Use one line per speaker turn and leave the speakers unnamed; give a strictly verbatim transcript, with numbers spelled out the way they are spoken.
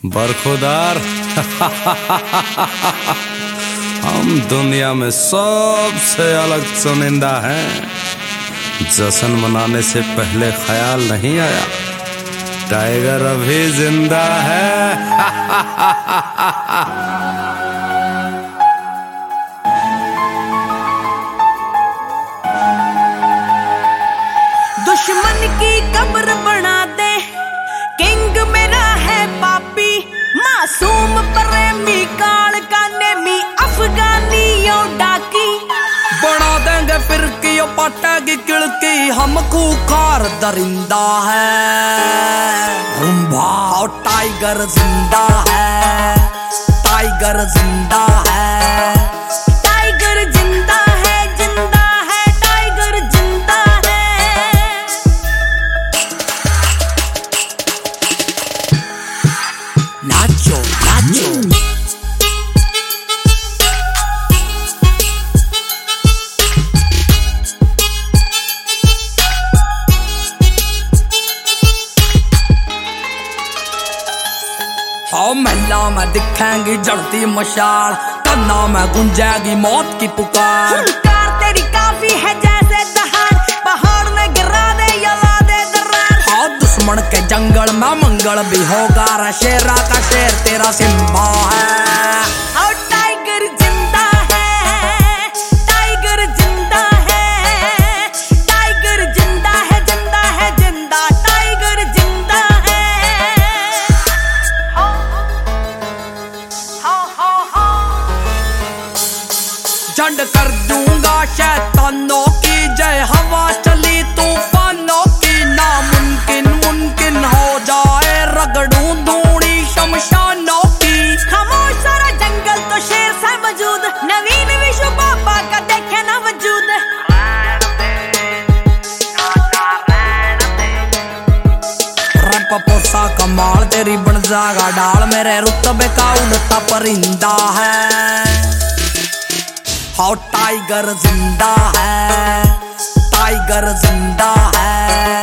बरखुदार हम दुनिया में सबसे अलग चुनिंदा हैं। जश्न मनाने से पहले ख्याल नहीं आया टाइगर अभी जिंदा है।
दुश्मन की कब्र बना दे, किंग मेरा है पापी, मासूम प्रेमी काल का नेमी अफगानियों डाकी।
बना देंगे फिर की पटेगी किड़की, हम खूंखार दरिंदा है। रुम्भा और टाइगर जिंदा है, टाइगर जिंदा है,
टाइगर जिंदा है, जिंदा है, टाइगर जिंदा है।
नाचो नाचो हाँ, महला में दिखेंगी जड़ती मशाल, कन्ना में गुंजेगी मौत की पुकार।
हुंकार तेरी काफी है जैसे दहाड़, पहाड़ में गिरा दे जला दे दरार।
हाँ, दुश्मन के जंगल में मंगल भी होगा, शेरा का शेर तेरा सिम्बा है।
और टाइगर जिंदा है, टाइगर जिंदा है, टाइगर जिंदा है, जिंदा है, जिंदा, टाइगर जिंदा है।
झंड कर दूंगा शैतानों की जय, हवा चली तूफानों की, नामुमकिन मुमकिन हो जाए, रगड़ूं धूड़ी शमशानों की।
खामोश सारा जंगल तो शेर सा मौजूद, नवीन विश्व बाबा का देखे ना वजूद।
रब पोसा कमाल तेरी बन जागा डाल, मेरे रुतबे का उड़ता परिंदा है। हाँ, टाइगर जिंदा है, टाइगर जिंदा है।